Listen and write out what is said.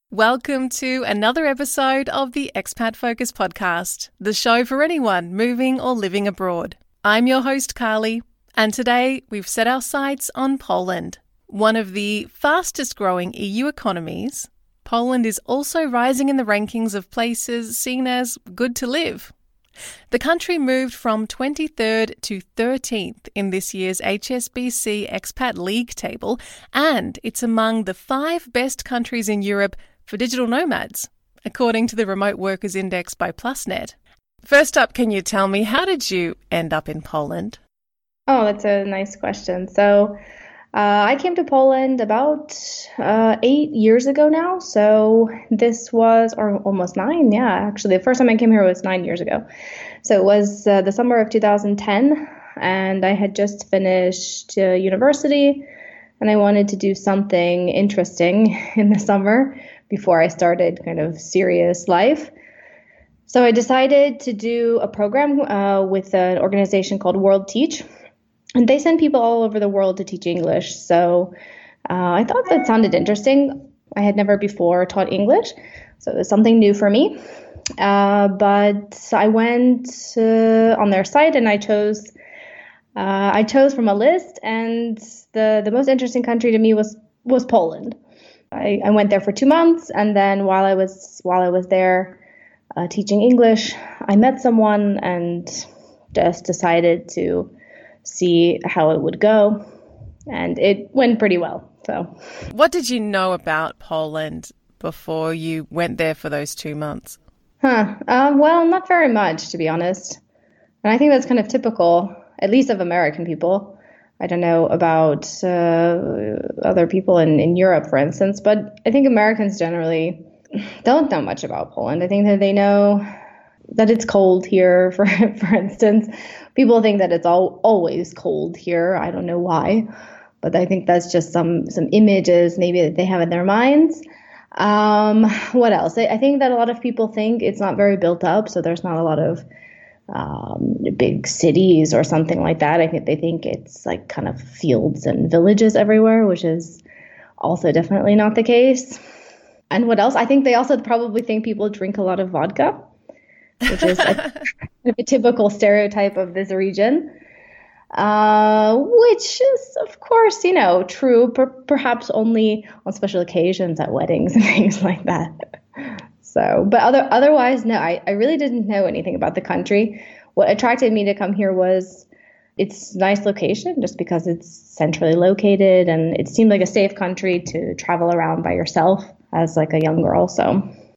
Welcome to another episode of the Expat Focus podcast, the show for anyone moving or living abroad. I'm your host, Carly, and today we've set our sights on Poland. One of the fastest growing EU economies, Poland is also rising in the rankings of places seen as good to live. The country moved from 23rd to 13th in this year's HSBC Expat League table, and it's among the 5 best countries in Europe for digital nomads, according to the Remote Workers Index by Plusnet. First up, can you tell me, how did you end up in Poland? Oh, that's a nice question. So I came to Poland about 8 years ago now. So this was, or almost 9. Yeah, actually, the first time I came here was 9 years ago. So it was the summer of 2010, and I had just finished university, and I wanted to do something interesting in the summer before I started kind of serious life. So I decided to do a program with an organization called World Teach. And they send people all over the world to teach English. So I thought that sounded interesting. I had never before taught English, so it was something new for me. But I went on their site and I chose from a list, and the most interesting country to me was Poland. I went there for 2 months, and then while I was there teaching English, I met someone and just decided to see how it would go, and it went pretty well. So, what did you know about Poland before you went there for those 2 months? Well, not very much, to be honest, and I think that's kind of typical, at least of American people. I don't know about other people in Europe, for instance, but I think Americans generally don't know much about Poland. I think that they know that it's cold here, for instance. People think that it's always cold here. I don't know why, but I think that's just some images maybe that they have in their minds. What else? I think that a lot of people think it's not very built up, so there's not a lot of big cities or something like that. I think they think it's like kind of fields and villages everywhere, which is also definitely not the case. And what else? I think they also probably think people drink a lot of vodka, which is a typical stereotype of this region, which is, of course, true, perhaps only on special occasions at weddings and things like that. So, but otherwise, no, I really didn't know anything about the country. What attracted me to come here was its nice location, just because it's centrally located, and it seemed like a safe country to travel around by yourself as like a young girl. So